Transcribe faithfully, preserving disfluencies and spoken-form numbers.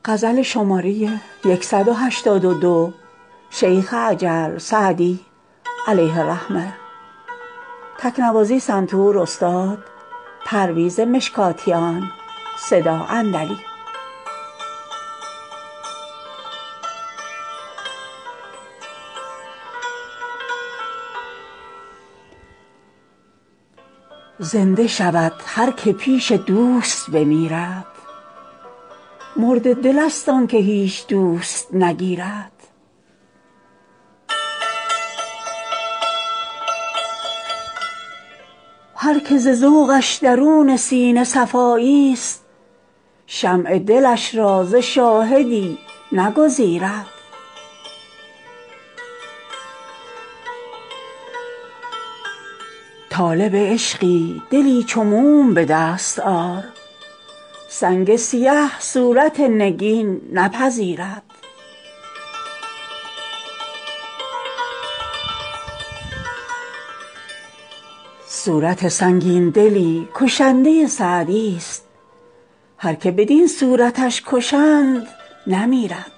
غزل شماره صد و هشتاد و دو شیخ عجل سعدی علیه الرحمه. تکنوازی سنتور استاد پرویز مشکاتیان. صدا اندلی. زنده شود هر که پیش دوست بمیرد، مرده دل است آن که هیچ دوست نگیرد. هر که ز ذوقش درون سینه صفایی است، شمع دلش را ز شاهدی نگزیرد. طالب عشقی دلی چو موم به دست آر، سنگ سیه صورت نگین نپذیرد. صورت سنگین دلی کشنده سعدی است، هر که بدین صورتش کشند نمیرد.